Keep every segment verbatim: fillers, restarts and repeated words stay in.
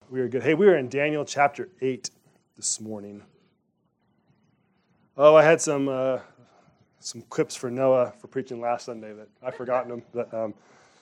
We are good. Hey, we are in Daniel chapter eight this morning. Oh, I had some uh, some quips for Noah for preaching last Sunday that I've forgotten them. But um,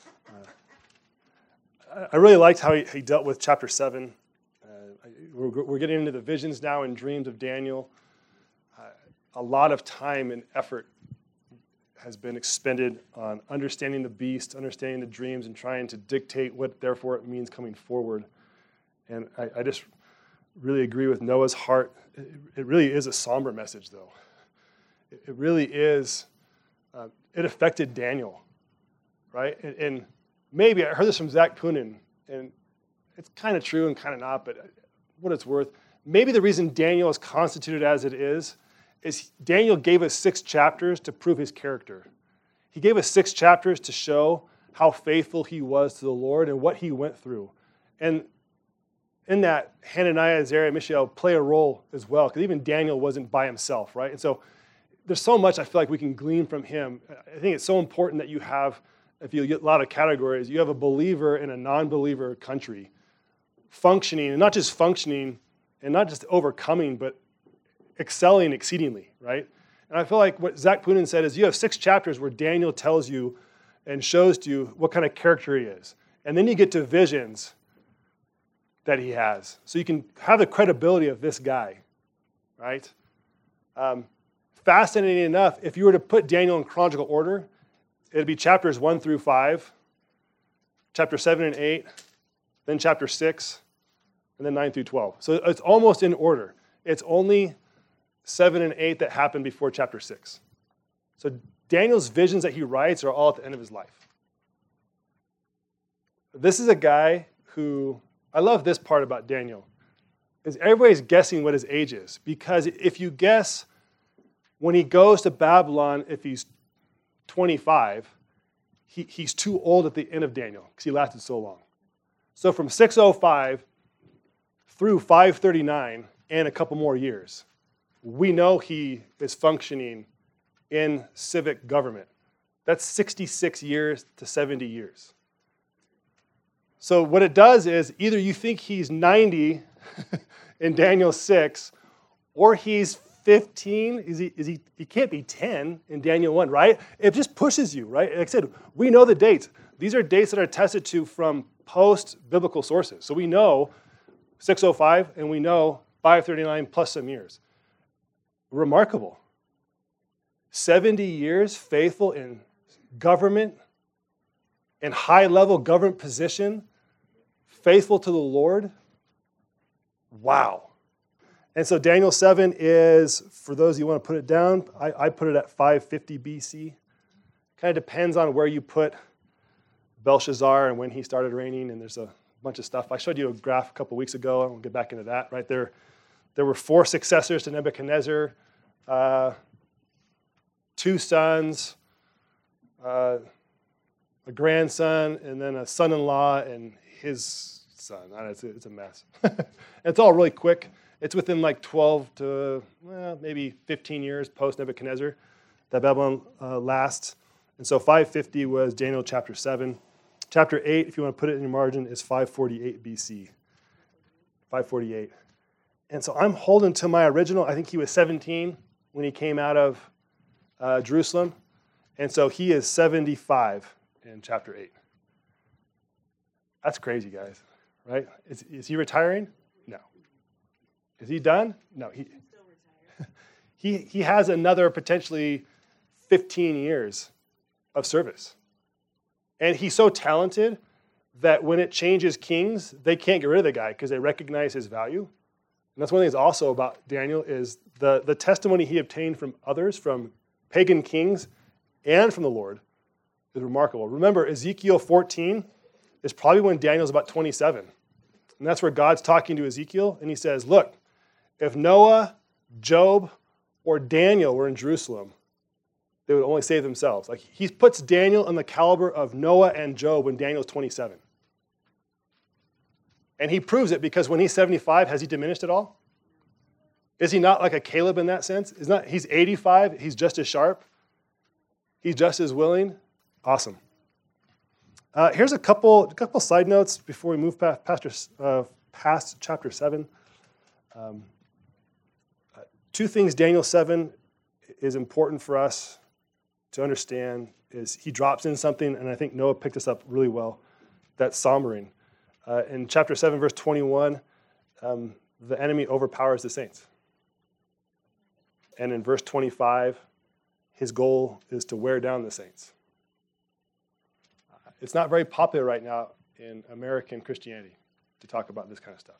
uh, I really liked how he, he dealt with chapter seven. Uh, we're, we're getting into the visions now and dreams of Daniel. Uh, a lot of time and effort has been expended on understanding the beast, understanding the dreams, and trying to dictate what, therefore, it means coming forward. And I, I just really agree with Noah's heart. It, it really is a somber message, though. It, it really is. Uh, it affected Daniel, right? And, and maybe, I heard this from Zach Poonen, and it's kind of true and kind of not, but what it's worth, maybe the reason Daniel is constituted as it is is Daniel gave us six chapters to prove his character. He gave us six chapters to show how faithful he was to the Lord and what he went through. And in that, Hananiah, Azariah, Mishael play a role as well, because even Daniel wasn't by himself, right? And so there's so much I feel like we can glean from him. I think it's so important that you have, if you get a lot of categories, you have a believer in a non-believer country functioning, and not just functioning, and not just overcoming, but excelling exceedingly, right? And I feel like what Zach Poonen said is you have six chapters where Daniel tells you and shows to you what kind of character he is. And then you get to visions that he has. So you can have the credibility of this guy, right? Um, fascinating enough, if you were to put Daniel in chronological order, it'd be chapters one through five, chapter seven and eight, then chapter six, and then nine through twelve. So it's almost in order. It's only seven and eight that happened before chapter six. So Daniel's visions that he writes are all at the end of his life. This is a guy who, I love this part about Daniel, is everybody's guessing what his age is. Because if you guess when he goes to Babylon, if he's twenty-five, he, he's too old at the end of Daniel because he lasted so long. So from six oh five through five thirty-nine and a couple more years, we know he is functioning in civic government. That's sixty-six years to seventy years. So what it does is either you think he's ninety in Daniel six, or he's fifteen. Is he, is he, he can't be ten in Daniel one, right? It just pushes you, right? Like I said, we know the dates. These are dates that are attested to from post-biblical sources. So we know six oh five, and we know five thirty-nine plus some years. Remarkable. seventy years faithful in government, in high-level government position, faithful to the Lord. Wow. And so Daniel seven is, for those of you who want to put it down, I, I put it at five fifty B C. Kind of depends on where you put Belshazzar and when he started reigning, and there's a bunch of stuff. I showed you a graph a couple weeks ago. I'll get back into that. Right there, there were four successors to Nebuchadnezzar, uh, two sons, uh, a grandson, and then a son-in-law and his son. I know, it's, a, it's a mess. It's all really quick. It's within like twelve to well, maybe fifteen years post-Nebuchadnezzar that Babylon uh, lasts. And so five fifty was Daniel chapter seven. Chapter eight, if you want to put it in your margin, is five forty-eight B C. five forty-eight. And so I'm holding to my original. I think he was seventeen when he came out of uh, Jerusalem. And so he is seventy-five in chapter eight. That's crazy, guys, right? Is, is he retiring? No. Is he done? No. He, still retired. he, he has another potentially fifteen years of service. And he's so talented that when it changes kings, they can't get rid of the guy because they recognize his value. And that's one of the things also about Daniel is the, the testimony he obtained from others, from pagan kings and from the Lord, is remarkable. Remember, Ezekiel fourteen is probably when Daniel's about twenty-seven. And that's where God's talking to Ezekiel, and he says, look, if Noah, Job, or Daniel were in Jerusalem, they would only save themselves. Like he puts Daniel on the caliber of Noah and Job when Daniel's twenty-seven. And he proves it because when he's seventy-five, has he diminished at all? Is he not like a Caleb in that sense? Is not, he's eighty-five, he's just as sharp. He's just as willing. Awesome. Uh, here's a couple, a couple side notes before we move past Pastor uh, past chapter seven. Um, uh, two things Daniel seven is important for us to understand is he drops in something, and I think Noah picked this up really well, that's sombering. Uh, in chapter seven, verse twenty-one, um, the enemy overpowers the saints. And in verse twenty-five, his goal is to wear down the saints. It's not very popular right now in American Christianity to talk about this kind of stuff.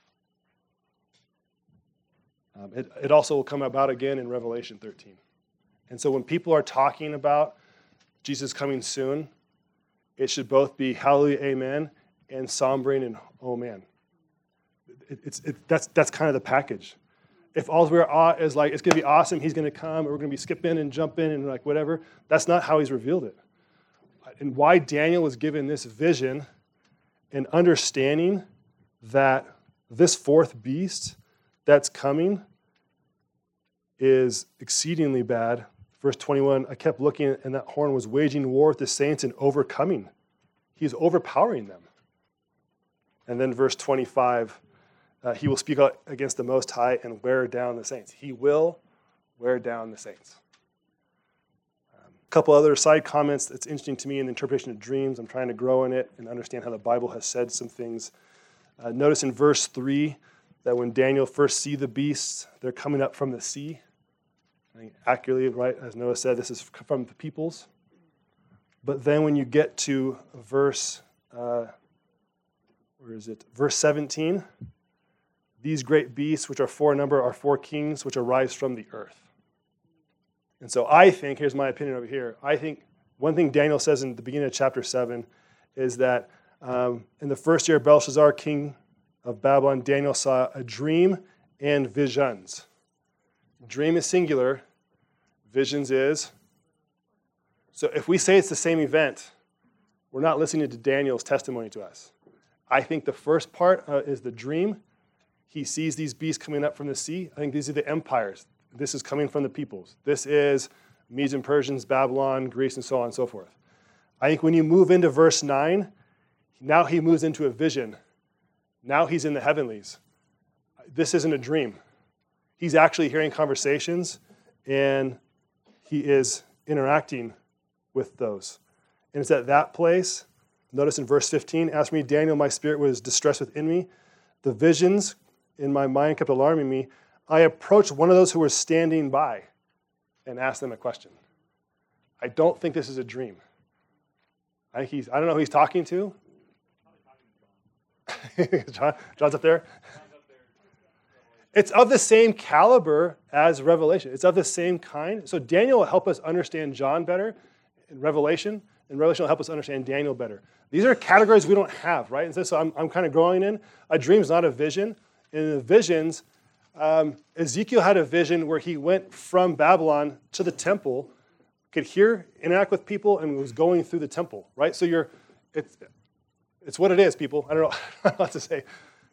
Um, it, it also will come about again in Revelation thirteen. And so when people are talking about Jesus coming soon, it should both be hallelujah, amen, and sombering and oh man. It, it's, it, that's, that's kind of the package. If all we're awe is like, it's going to be awesome, he's going to come, or we're going to be skipping and jumping and like whatever, that's not how he's revealed it. And why Daniel was given this vision and understanding that this fourth beast that's coming is exceedingly bad. Verse twenty-one, I kept looking, and that horn was waging war with the saints and overcoming. He's overpowering them. And then verse twenty-five, uh, he will speak out against the Most High and wear down the saints. He will wear down the saints. Um, a couple other side comments that's interesting to me in the interpretation of dreams. I'm trying to grow in it and understand how the Bible has said some things. Uh, notice in verse three that when Daniel first sees the beasts, they're coming up from the sea. I think accurately, right, as Noah said, this is from the peoples. But then when you get to verse, uh, where is it? Verse seventeen, these great beasts, which are four in number, are four kings, which arise from the earth. And so I think, here's my opinion over here, I think one thing Daniel says in the beginning of chapter seven is that um, in the first year of Belshazzar, king of Babylon, Daniel saw a dream and visions. Dream is singular, visions is. So if we say it's the same event, we're not listening to Daniel's testimony to us. I think the first part uh, is the dream. He sees these beasts coming up from the sea. I think these are the empires. This is coming from the peoples. This is Medes and Persians, Babylon, Greece, and so on and so forth. I think when you move into verse nine, now he moves into a vision. Now he's in the heavenlies. This isn't a dream. He's actually hearing conversations, and he is interacting with those. And it's at that place, notice in verse fifteen, as for me, Daniel, my spirit was distressed within me. The visions in my mind kept alarming me. I approached one of those who were standing by and asked them a question. I don't think this is a dream. I think he's, I don't know who he's talking to. John, John's up there. It's of the same caliber as Revelation. It's of the same kind. So Daniel will help us understand John better in Revelation, and Revelation will help us understand Daniel better. These are categories we don't have, right? And so, so I'm, I'm kind of growing in. A dream is not a vision. In the visions, um, Ezekiel had a vision where he went from Babylon to the temple, could hear, interact with people, and was going through the temple, right? So you're, it's, it's what it is, people. I don't know, I don't know what to say.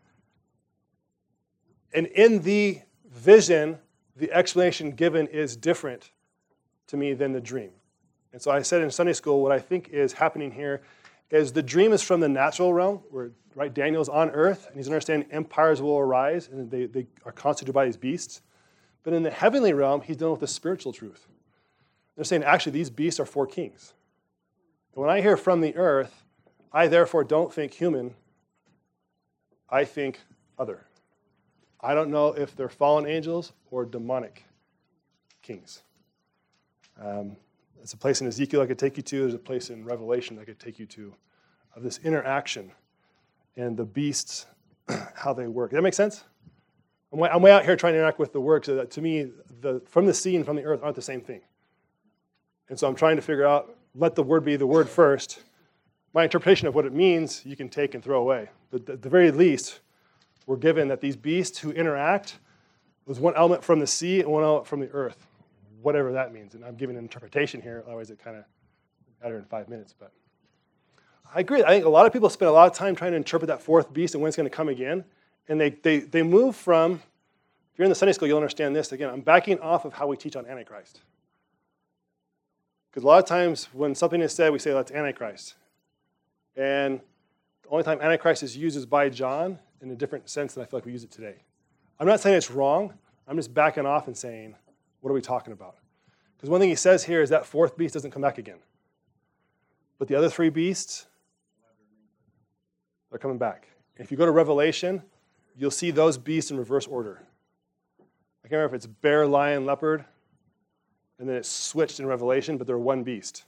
And in the vision, the explanation given is different to me than the dream. And so I said in Sunday school, what I think is happening here is the dream is from the natural realm, where right, Daniel's on earth, and he's understanding empires will arise, and they, they are constituted by these beasts. But in the heavenly realm, he's dealing with the spiritual truth. They're saying, actually, these beasts are four kings. And when I hear from the earth, I therefore don't think human, I think other. I don't know if they're fallen angels or demonic kings. Um, there's a place in Ezekiel I could take you to. There's a place in Revelation I could take you to of this interaction and the beasts, how they work. Does that make sense? I'm way, I'm way out here trying to interact with the work so that to me, the, from the sea and from the earth aren't the same thing. And so I'm trying to figure out, let the word be the word first. My interpretation of what it means, you can take and throw away. But at the very least, we're given that these beasts who interact, there's one element from the sea and one element from the earth, whatever that means. And I'm giving an interpretation here, otherwise it kind of better in five minutes. But I agree. I think a lot of people spend a lot of time trying to interpret that fourth beast and when it's going to come again. And they, they, they move from, if you're in the Sunday school, you'll understand this. Again, I'm backing off of how we teach on Antichrist. Because a lot of times when something is said, we say, that's Antichrist. And the only time Antichrist is used is by John, in a different sense than I feel like we use it today. I'm not saying it's wrong. I'm just backing off and saying, what are we talking about? Because one thing he says here is that fourth beast doesn't come back again. But the other three beasts, they're coming back. And if you go to Revelation, you'll see those beasts in reverse order. I can't remember if it's bear, lion, leopard, and then it's switched in Revelation, but they're one beast.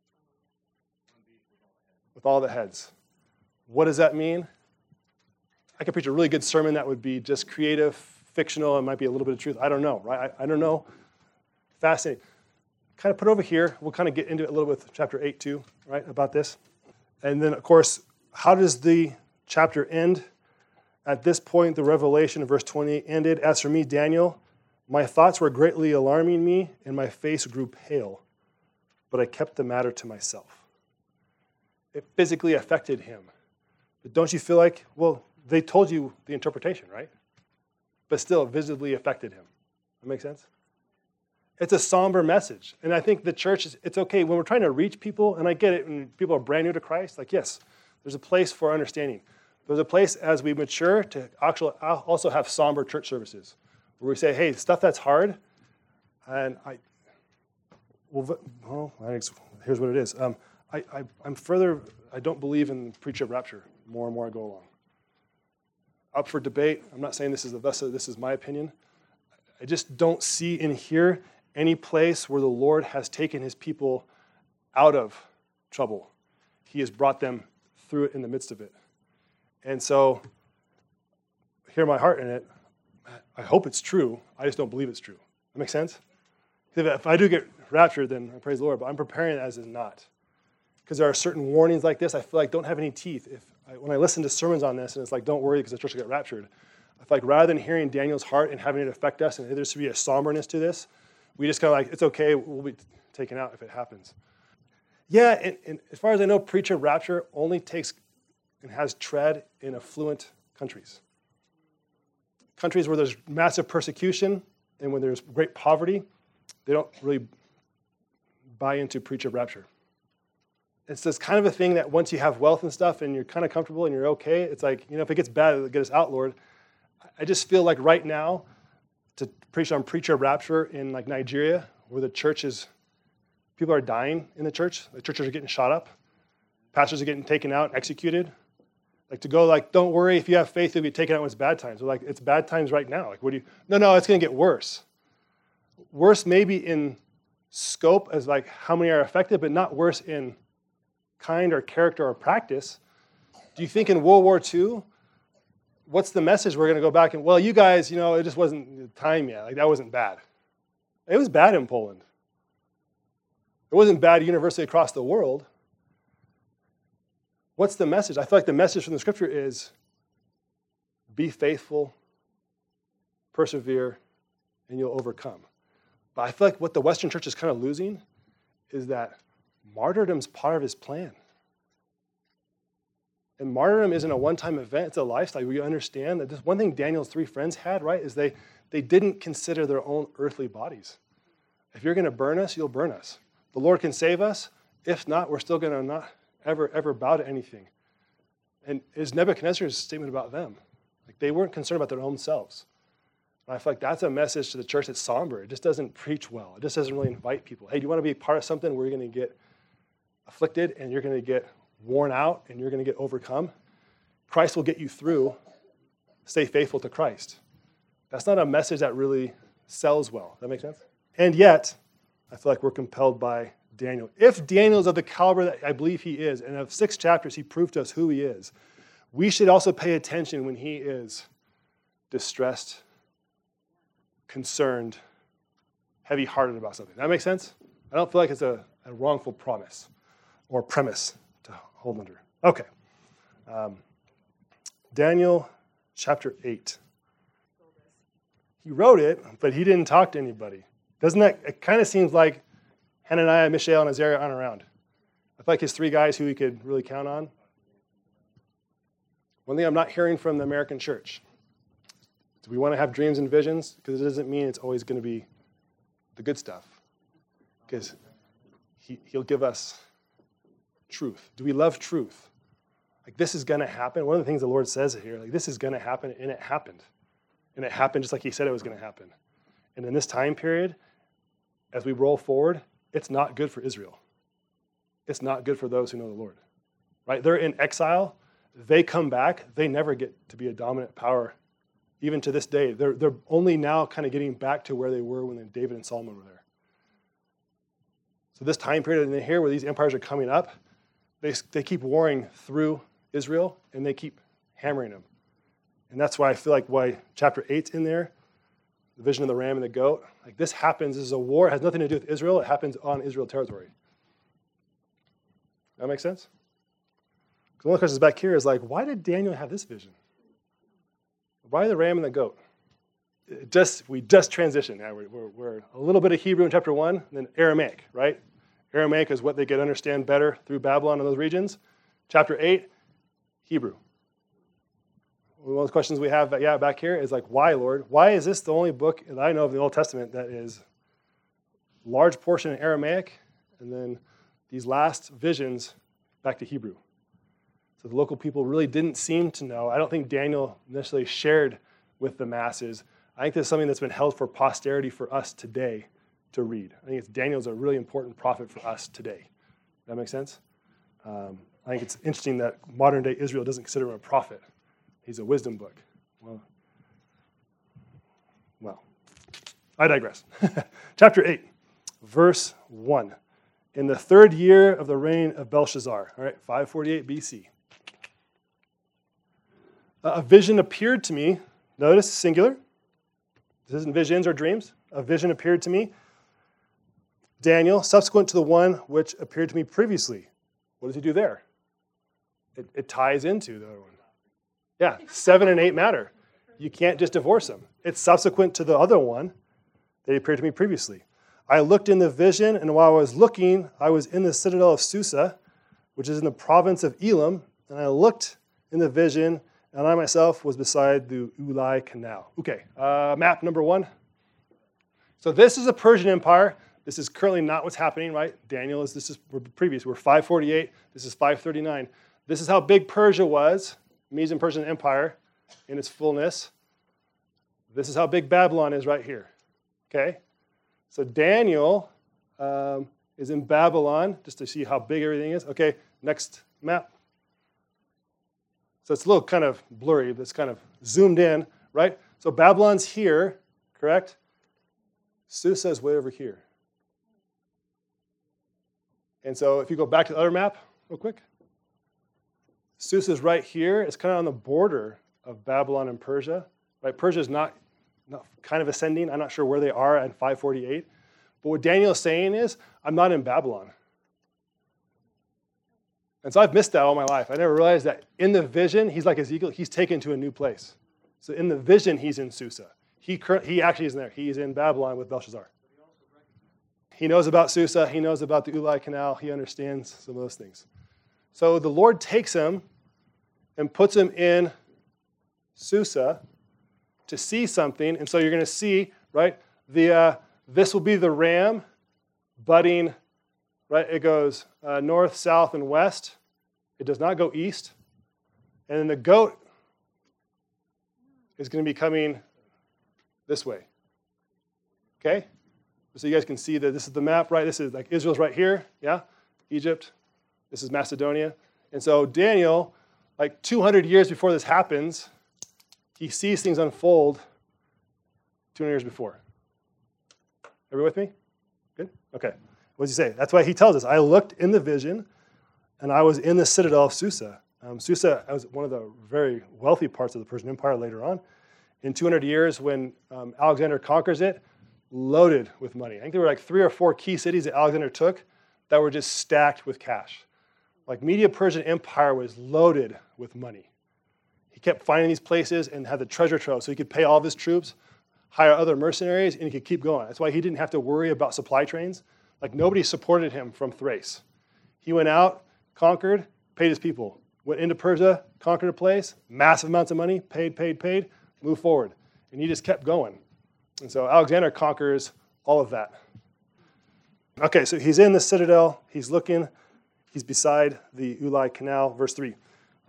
With all the heads. What does that mean? I could preach a really good sermon that would be just creative, fictional, and might be a little bit of truth. I don't know, right? I, I don't know. Fascinating. Kind of put over here. We'll kind of get into it a little bit with chapter eight too, right, about this. And then, of course, how does the chapter end? At this point, the revelation of verse twenty ended. As for me, Daniel, my thoughts were greatly alarming me, and my face grew pale, but I kept the matter to myself. It physically affected him. But don't you feel like, well, they told you the interpretation, right? But still, it visibly affected him. That make sense? It's a somber message. And I think the church, is, it's okay when we're trying to reach people, and I get it when people are brand new to Christ, like, yes, there's a place for understanding. There's a place as we mature to actually also have somber church services where we say, hey, stuff that's hard, and I, well, well here's what it is. Um, I, I, I'm further, I don't believe in preacher rapture more and more I go along. Up for debate. I'm not saying this is the best, this is my opinion. I just don't see in here any place where the Lord has taken his people out of trouble. He has brought them through it in the midst of it. And so, hear my heart in it. I hope it's true. I just don't believe it's true. That makes sense? If I do get raptured, then I praise the Lord, but I'm preparing it as is not. Because there are certain warnings like this I feel like don't have any teeth. If I, when I listen to sermons on this, and it's like, don't worry because the church will get raptured, I feel like rather than hearing Daniel's heart and having it affect us, and there should be a somberness to this, we just kind of like, it's okay, we'll be taken out if it happens. Yeah, and, and as far as I know, preacher rapture only takes and has tread in affluent countries. Countries where there's massive persecution and when there's great poverty, they don't really buy into preacher rapture. It's this kind of a thing that once you have wealth and stuff and you're kind of comfortable and you're okay, it's like, you know, if it gets bad, it'll get us out, Lord. I just feel like right now, to preach on preacher rapture in like Nigeria, where the church is, people are dying in the church, the churches are getting shot up, pastors are getting taken out, executed. Like to go like, don't worry, if you have faith, you'll be taken out when it's bad times. We're like, it's bad times right now. Like, what do you, no, no, it's going to get worse. Worse maybe in scope as like how many are affected, but not worse in kind or character or practice. Do you think in World War Two, what's the message we're going to go back and, well, you guys, you know, it just wasn't the time yet. Like that wasn't bad. It was bad in Poland. It wasn't bad universally across the world. What's the message? I feel like the message from the scripture is be faithful, persevere, and you'll overcome. But I feel like what the Western church is kind of losing is that martyrdom's part of his plan. And martyrdom isn't a one-time event, it's a lifestyle. We understand that this one thing Daniel's three friends had, right, is they, they didn't consider their own earthly bodies. If you're going to burn us, you'll burn us. The Lord can save us. If not, we're still going to not ever, ever bow to anything. And is Nebuchadnezzar's statement about them. Like they weren't concerned about their own selves. And I feel like that's a message to the church that's somber. It just doesn't preach well. It just doesn't really invite people. Hey, do you want to be part of something where you're going to get afflicted and you're going to get worn out and you're going to get overcome? Christ will get you through. Stay faithful to Christ. That's not a message that really sells well. That make sense? And yet, I feel like we're compelled by Daniel. If Daniel's of the caliber that I believe he is, and of six chapters he proved to us who he is, we should also pay attention when he is distressed, concerned, heavy-hearted about something. That make sense? I don't feel like it's a, a wrongful promise or premise to hold under. Okay. Um, Daniel chapter eight. He wrote it, but he didn't talk to anybody. Doesn't that, it kind of seems like Hananiah, Mishael, and Azariah aren't around. I feel like his three guys who he could really count on. One thing I'm not hearing from the American church. Do we want to have dreams and visions? Because it doesn't mean it's always going to be the good stuff. Because he, he'll give us truth. Do we love truth? Like, this is going to happen. One of the things the Lord says here, like, this is going to happen, and it happened. And it happened just like he said it was going to happen. And in this time period, as we roll forward, it's not good for Israel. It's not good for those who know the Lord. Right? They're in exile. They come back. They never get to be a dominant power, even to this day. They're, they're only now kind of getting back to where they were when David and Solomon were there. So this time period in here where these empires are coming up, they, they keep warring through Israel, and they keep hammering them. And that's why I feel like why chapter eight's in there, the vision of the ram and the goat. Like, this happens, this is a war. It has nothing to do with Israel. It happens on Israel territory. That make sense? Because one of the questions back here is like, why did Daniel have this vision? Why the ram and the goat? It just we just transitioned. Now we're, we're, we're a little bit of Hebrew in chapter one, and then Aramaic, right? Aramaic is what they could understand better through Babylon and those regions. Chapter eight, Hebrew. One of the questions we have yeah, back here is like, why, Lord? Why is this the only book that I know of in the Old Testament that is large portion in Aramaic, and then these last visions back to Hebrew? So the local people really didn't seem to know. I don't think Daniel necessarily shared with the masses. I think this is something that's been held for posterity for us today to read. I think it's, Daniel's a really important prophet for us today. That makes sense? Um, I think it's interesting that modern-day Israel doesn't consider him a prophet. He's a wisdom book. Well, well, I digress. Chapter eight, verse one. In the third year of the reign of Belshazzar, all right, five forty-eight B C, a vision appeared to me. Notice, singular. This isn't visions or dreams. A vision appeared to me. Daniel, subsequent to the one which appeared to me previously. What does he do there? It, it ties into the other one. Yeah, seven and eight matter. You can't just divorce them. It's subsequent to the other one that appeared to me previously. I looked in the vision, and while I was looking, I was in the citadel of Susa, which is in the province of Elam, and I looked in the vision, and I myself was beside the Ulai Canal. Okay, uh, map number one. So this is a Persian Empire. This is currently not what's happening, right? Daniel is, this is, we're previous, we're five forty-eight, this is five thirty-nine. This is how big Persia was, Medes and Persian Empire in its fullness. This is how big Babylon is right here, okay? So Daniel um, is in Babylon, just to see how big everything is. Okay, next map. So it's a little kind of blurry, but it's kind of zoomed in, right? So Babylon's here, correct? Susa is way over here. And so if you go back to the other map real quick, Susa is right here. It's kind of on the border of Babylon and Persia. Right? Persia is not, not kind of ascending. I'm not sure where they are at five forty-eight. But what Daniel is saying is, I'm not in Babylon. And so I've missed that all my life. I never realized that in the vision, he's like Ezekiel. He's taken to a new place. So in the vision, he's in Susa. He, he actually isn't there. He's in Babylon with Belshazzar. He knows about Susa. He knows about the Ulai Canal. He understands some of those things. So the Lord takes him and puts him in Susa to see something. And so you're going to see, right, the uh, this will be the ram budding, right? It goes uh, north, south, and west. It does not go east. And then the goat is going to be coming this way. Okay? So you guys can see that this is the map, right? This is like Israel's right here, yeah? Egypt. This is Macedonia. And so Daniel, like two hundred years before this happens, he sees things unfold two hundred years before. Everybody with me? Good? Okay. What does he say? That's why he tells us, I looked in the vision, and I was in the citadel of Susa. Um, Susa was one of the very wealthy parts of the Persian Empire later on. In two hundred years, when um, Alexander conquers it, loaded with money. I think there were like three or four key cities that Alexander took that were just stacked with cash. Like Medo-Persian Empire was loaded with money. He kept finding these places and had the treasure trove so he could pay all of his troops, hire other mercenaries, and he could keep going. That's why he didn't have to worry about supply trains. Like nobody supported him from Thrace. He went out, conquered, paid his people. Went into Persia, conquered a place, massive amounts of money, paid, paid, paid, moved forward. And he just kept going. And so Alexander conquers all of that. Okay, so he's in the citadel. He's looking. He's beside the Ulai Canal. Verse three.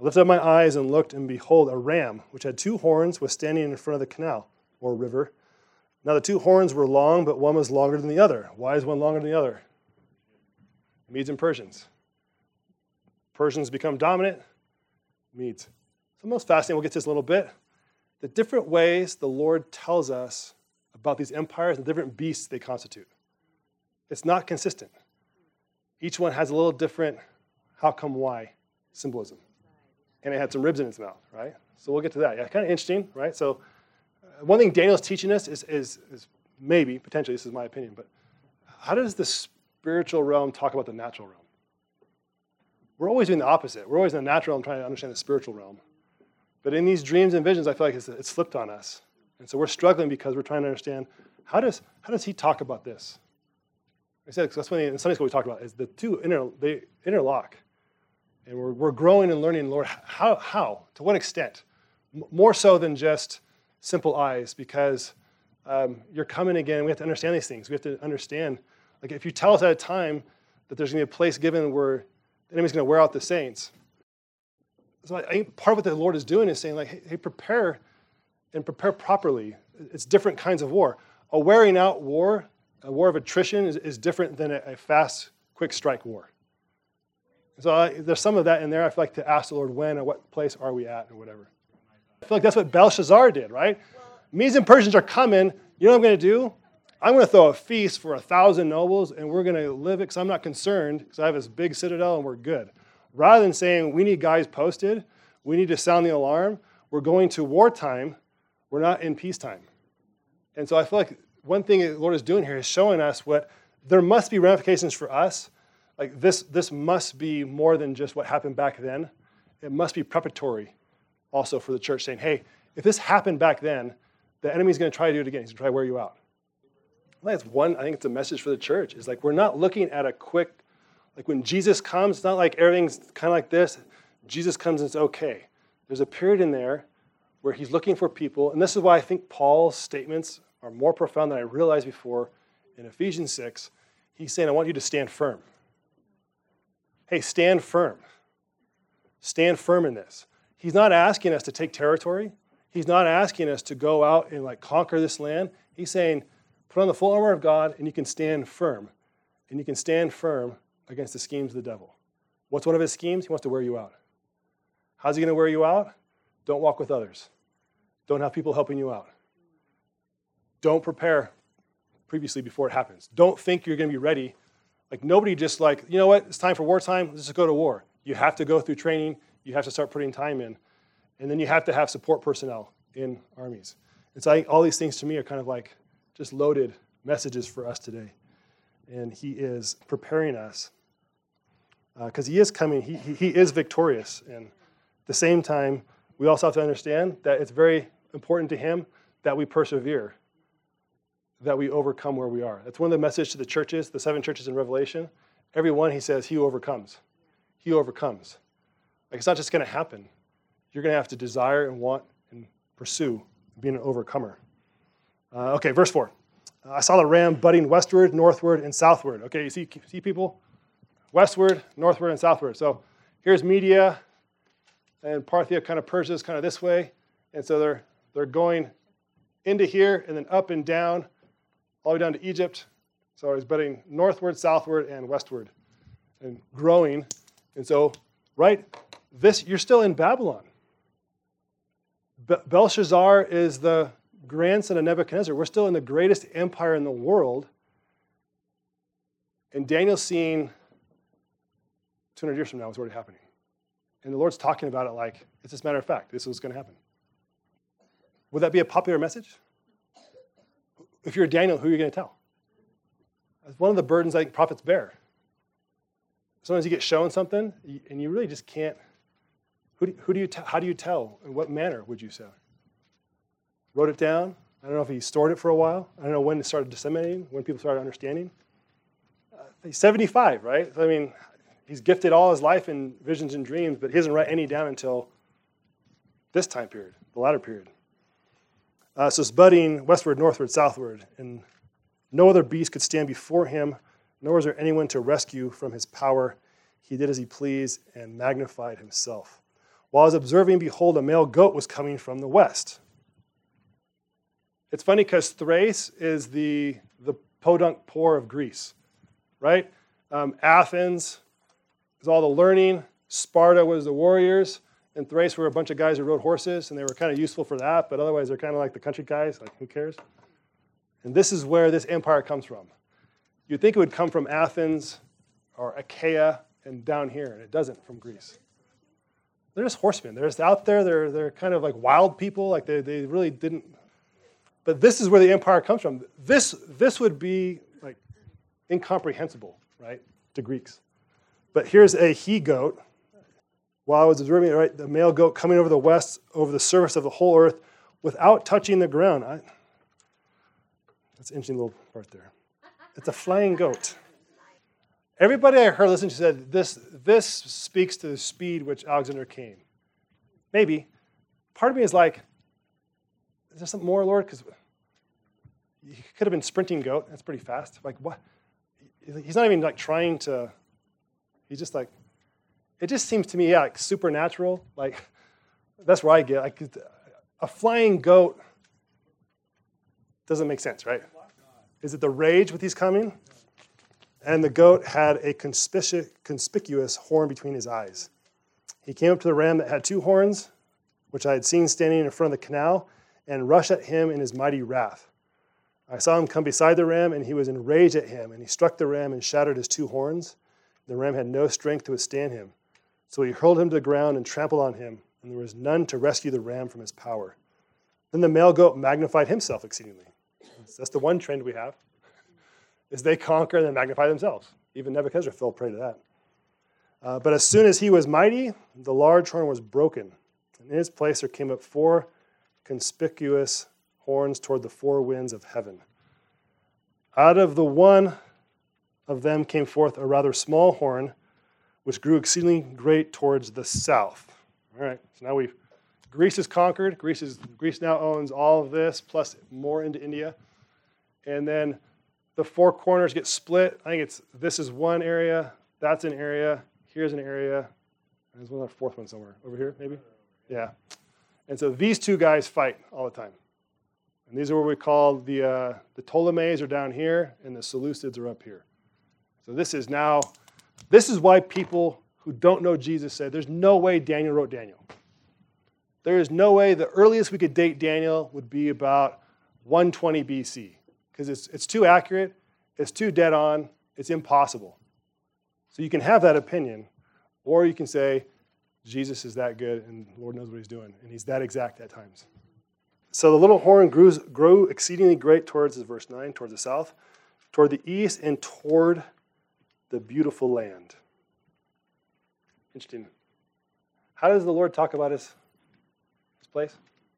I lifted up my eyes and looked, and behold, a ram, which had two horns, was standing in front of the canal, or river. Now the two horns were long, but one was longer than the other. Why is one longer than the other? Medes and Persians. Persians become dominant. Medes. So most fascinating, we'll get to this in a little bit. The different ways the Lord tells us about these empires and the different beasts they constitute. It's not consistent. Each one has a little different how come why symbolism. And it had some ribs in its mouth, right? So we'll get to that. Yeah, kind of interesting, right? So uh, one thing Daniel's teaching us is, is, is maybe, potentially, this is my opinion, but how does the spiritual realm talk about the natural realm? We're always doing the opposite. We're always in the natural realm trying to understand the spiritual realm. But in these dreams and visions, I feel like it's, it's flipped on us. And so we're struggling because we're trying to understand, how does, how does he talk about this? I said, that's when in Sunday school we talked about, is the two, inter, they interlock. And we're, we're growing and learning, Lord, how, how, to what extent? M- more so than just simple eyes, because um, you're coming again. We have to understand these things. We have to understand, like if you tell us at a time that there's going to be a place given where the enemy's going to wear out the saints. So I think part of what the Lord is doing is saying, like, hey, hey, prepare and prepare properly. It's different kinds of war. A wearing out war, a war of attrition is, is different than a, a fast, quick strike war. So I, there's some of that in there. I feel like to ask the Lord when or what place are we at or whatever. I feel like that's what Belshazzar did, right? Medes and Persians are coming. You know what I'm going to do? I'm going to throw a feast for a thousand nobles, and we're going to live it because I'm not concerned because I have this big citadel and we're good. Rather than saying we need guys posted, we need to sound the alarm, we're going to wartime, we're not in peacetime. And so I feel like one thing the Lord is doing here is showing us what there must be ramifications for us. Like this, this must be more than just what happened back then. It must be preparatory also for the church saying, hey, if this happened back then, the enemy's going to try to do it again. He's going to try to wear you out. Well, that's one, I think it's a message for the church. Is like we're not looking at a quick, like when Jesus comes, it's not like everything's kind of like this. Jesus comes and it's okay. There's a period in there where he's looking for people. And this is why I think Paul's statements are more profound than I realized before. In Ephesians six, he's saying, I want you to stand firm. Hey, stand firm. Stand firm in this. He's not asking us to take territory. He's not asking us to go out and like conquer this land. He's saying, put on the full armor of God and you can stand firm. And you can stand firm against the schemes of the devil. What's one of his schemes? He wants to wear you out. How's he going to wear you out? Don't walk with others. Don't have people helping you out. Don't prepare previously before it happens. Don't think you're going to be ready. Like nobody just like, you know what, it's time for wartime, let's just go to war. You have to go through training. You have to start putting time in. And then you have to have support personnel in armies. And so I think all these things to me are kind of like just loaded messages for us today. And he is preparing us because uh, he is coming. He, he, he is victorious. And at the same time, we also have to understand that it's very important to him that we persevere, that we overcome where we are. That's one of the messages to the churches, the seven churches in Revelation. Every one, he says, he overcomes. He overcomes. Like it's not just going to happen. You're going to have to desire and want and pursue being an overcomer. Uh, okay, verse four. Uh, I saw the ram budding westward, northward, and southward. Okay, you see, see people? Westward, northward, and southward. So here's Media, and Parthia, kind of Persia is kind of this way. And so they're they're going into here and then up and down, all the way down to Egypt. So he's budding northward, southward, and westward, and growing. And so, right, this you're still in Babylon. Be- Belshazzar is the grandson of Nebuchadnezzar. We're still in the greatest empire in the world. And Daniel's seeing two hundred years from now is already happening. And the Lord's talking about it like, it's just a matter of fact. This is what's going to happen. Would that be a popular message? If you're Daniel, who are you going to tell? That's one of the burdens I think prophets bear. Sometimes you get shown something, and you really just can't. Who do, who do you tell? How do you tell? In what manner would you say? Wrote it down. I don't know if he stored it for a while. I don't know when it started disseminating, when people started understanding. Uh, he's seventy-five, right? So, I mean, he's gifted all his life in visions and dreams, but he doesn't write any down until this time period, the latter period. Uh, so it's budding westward, northward, southward, and no other beast could stand before him, nor was there anyone to rescue from his power. He did as he pleased and magnified himself. While I was observing, behold, a male goat was coming from the west. It's funny because Thrace is the, the podunk poor of Greece, right? Um, Athens is all the learning. Sparta was the warriors. And Thrace were a bunch of guys who rode horses, and they were kind of useful for that, but otherwise they're kind of like the country guys, like who cares? And this is where this empire comes from. You'd think it would come from Athens or Achaia and down here, and it doesn't from Greece. They're just horsemen. They're just out there. They're, they're kind of like wild people. Like they, they really didn't. But this is where the empire comes from. This, this would be like incomprehensible, right, to Greeks. But here's a he-goat. While I was observing, right, the male goat coming over the west, over the surface of the whole earth, without touching the ground. I, that's an interesting little part there. It's a flying goat. Everybody I heard listen to said, this, this speaks to the speed which Alexander came. Maybe. Part of me is like, is there something more, Lord? Because he could have been sprinting goat. That's pretty fast. Like, what? He's not even like trying to, he's just like, it just seems to me, yeah, like supernatural. Like, that's where I get. Like, a flying goat doesn't make sense, right? Is it the rage with these coming? And the goat had a conspicuous, conspicuous horn between his eyes. He came up to the ram that had two horns, which I had seen standing in front of the canal, and rushed at him in his mighty wrath. I saw him come beside the ram, and he was enraged at him, and he struck the ram and shattered his two horns. The ram had no strength to withstand him. So he hurled him to the ground and trampled on him, and there was none to rescue the ram from his power. Then the male goat magnified himself exceedingly. That's the one trend we have. Is they conquer and then magnify themselves. Even Nebuchadnezzar fell prey to that. Uh, but as soon as he was mighty, the large horn was broken. And in his place there came up four conspicuous horns toward the four winds of heaven. Out of the one of them came forth a rather small horn, which grew exceedingly great towards the south. All right, so now we've, Greece is conquered. Greece, is, Greece now owns all of this, plus more into India. And then the four corners get split. I think it's, this is one area, that's an area, here's an area. There's one other fourth one somewhere. Over here, maybe? Yeah. And so these two guys fight all the time. And these are what we call the, uh, the Ptolemies are down here, and the Seleucids are up here. So this is now, this is why people who don't know Jesus say, there's no way Daniel wrote Daniel. There is no way the earliest we could date Daniel would be about one twenty B C. Because it's, it's too accurate, it's too dead on, it's impossible. So you can have that opinion, or you can say, Jesus is that good, and the Lord knows what he's doing, and he's that exact at times. So the little horn grew, grew exceedingly great towards, verse nine, towards the south, toward the east, and toward the beautiful land. Interesting. How does the Lord talk about his, his place?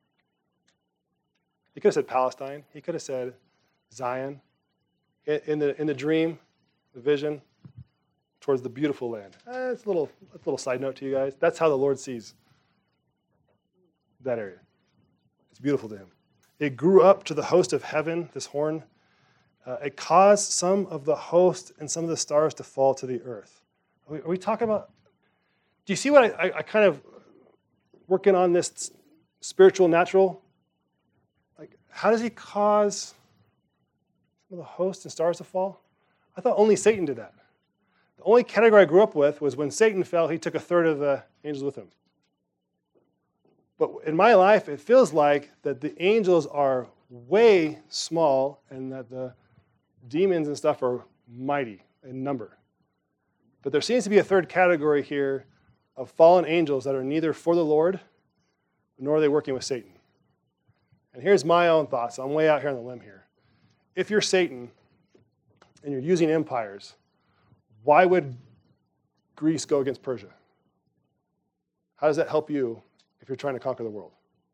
He could have said Palestine. He could have said Zion. In the, in the dream, the vision, towards the beautiful land. Eh, it's a little, a little side note to you guys. That's how the Lord sees that area. It's beautiful to him. It grew up to the host of heaven, this horn. Uh, it caused some of the host and some of the stars to fall to the earth. Are we, are we talking about... Do you see what I, I, I kind of... Working on this spiritual, natural... Like, how does he cause some of the host and stars to fall? I thought only Satan did that. The only category I grew up with was when Satan fell, he took a third of the angels with him. But in my life, it feels like that the angels are way small and that the demons and stuff are mighty in number. But there seems to be a third category here of fallen angels that are neither for the Lord, nor are they working with Satan. And here's my own thoughts. I'm way out here on the limb here. If you're Satan and you're using empires, why would Greece go against Persia? How does that help you if you're trying to conquer the world?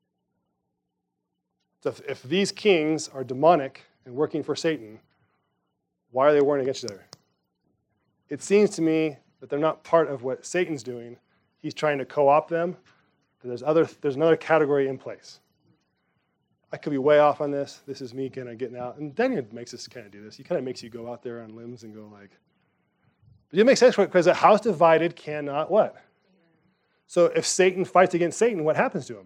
So if, if these kings are demonic and working for Satan, why are they warring against each other? It seems to me that they're not part of what Satan's doing. He's trying to co-opt them. There's, other, there's another category in place. I could be way off on this. This is me kind of getting out. And Daniel makes us kind of do this. He kind of makes you go out there on limbs and go like, but it makes sense because a house divided cannot what? So if Satan fights against Satan, what happens to him?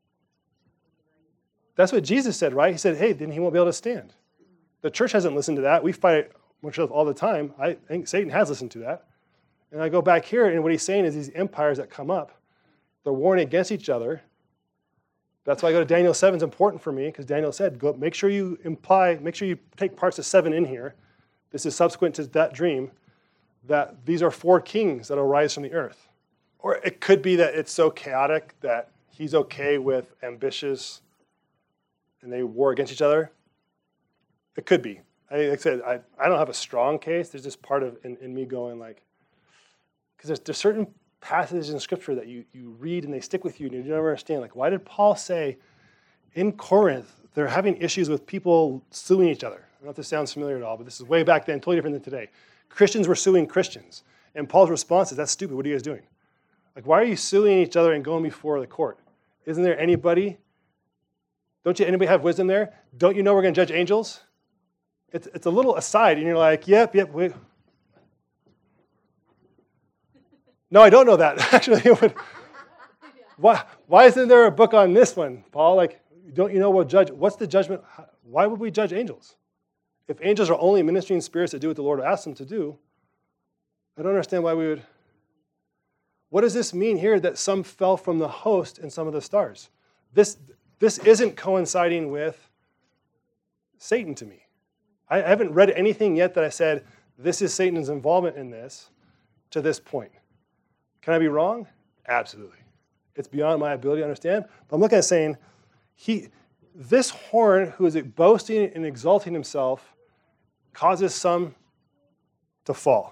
That's what Jesus said, right? He said, hey, then he won't be able to stand. The church hasn't listened to that. We fight it all the time. I think Satan has listened to that. And I go back here, and what he's saying is these empires that come up, they're warring against each other. That's why I go to Daniel seven is important for me, because Daniel said, go, make sure you imply, make sure you take parts of seven in here. This is subsequent to that dream, that these are four kings that will rise from the earth. Or it could be that it's so chaotic that he's okay with ambitious and they war against each other. It could be. I, like I said, I, I don't have a strong case. There's just part of in, in me going like, because there's, there's certain passages in Scripture that you, you read and they stick with you and you never understand. Like, why did Paul say in Corinth they're having issues with people suing each other? I don't know if this sounds familiar at all, but this is way back then, totally different than today. Christians were suing Christians. And Paul's response is, that's stupid. What are you guys doing? Like, why are you suing each other and going before the court? Isn't there anybody? Don't you anybody have wisdom there? Don't you know we're going to judge angels? It's, it's a little aside, and you're like, yep, yep, wait. No, I don't know that, actually. why, why isn't there a book on this one, Paul? Like, don't you know we'll judge? What's the judgment? Why would we judge angels? If angels are only ministering spirits that do what the Lord asked them to do, I don't understand why we would. What does this mean here that some fell from the host and some of the stars? This, this isn't coinciding with Satan to me. I haven't read anything yet that I said, this is Satan's involvement in this to this point. Can I be wrong? Absolutely. It's beyond my ability to understand. But I'm looking at saying, he, this horn who is boasting and exalting himself causes some to fall.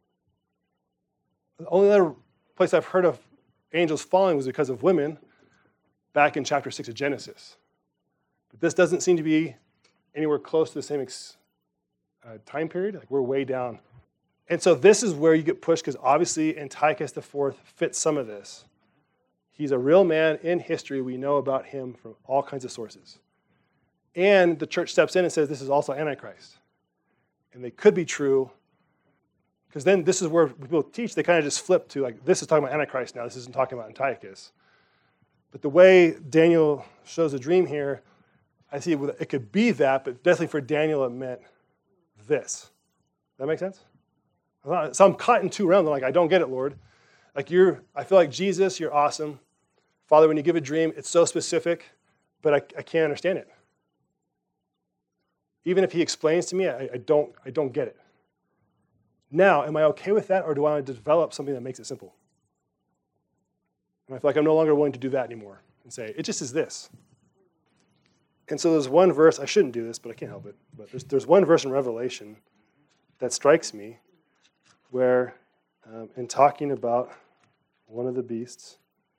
The only other place I've heard of angels falling was because of women back in chapter six of Genesis. But this doesn't seem to be anywhere close to the same ex, uh, time period. Like, we're way down. And so this is where you get pushed, because obviously Antiochus the Fourth fits some of this. He's a real man in history. We know about him from all kinds of sources. And the church steps in and says this is also Antichrist. And they could be true, because then this is where people teach, they kind of just flip to, like, this is talking about Antichrist now. This isn't talking about Antiochus. But the way Daniel shows a dream here, I see it could be that, but definitely for Daniel it meant this. Does that make sense? So I'm caught in two realms. I'm like, I don't get it, Lord. Like, you're, I feel like Jesus, you're awesome. Father, when you give a dream, it's so specific, but I, I can't understand it. Even if he explains to me, I, I don't, I don't get it. Now, am I okay with that, or do I want to develop something that makes it simple? And I feel like I'm no longer willing to do that anymore and say, it just is this. And so there's one verse, I shouldn't do this, but I can't help it. But there's, there's one verse in Revelation that strikes me where, um, in talking about one of the beasts.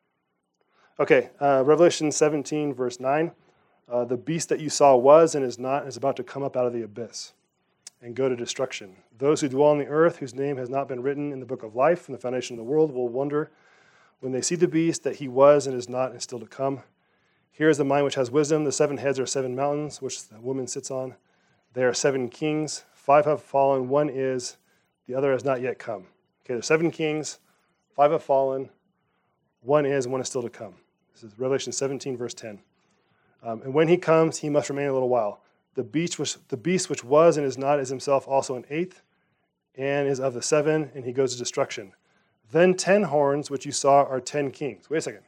Okay, uh, Revelation seventeen, verse nine. Uh, the beast that you saw was and is not and is about to come up out of the abyss and go to destruction. Those who dwell on the earth, whose name has not been written in the book of life from the foundation of the world, will wonder when they see the beast that he was and is not and is still to come. Here is the mind which has wisdom. The seven heads are seven mountains, which the woman sits on. They are seven kings. Five have fallen, one is, the other has not yet come. Okay, there's seven kings, five have fallen, one is, and one is still to come. This is Revelation seventeen, verse ten. Um, and when he comes, he must remain a little while. The beast, which, the beast which was and is not is himself also an eighth, and is of the seven, and he goes to destruction. Then ten horns, which you saw, are ten kings. Wait a second.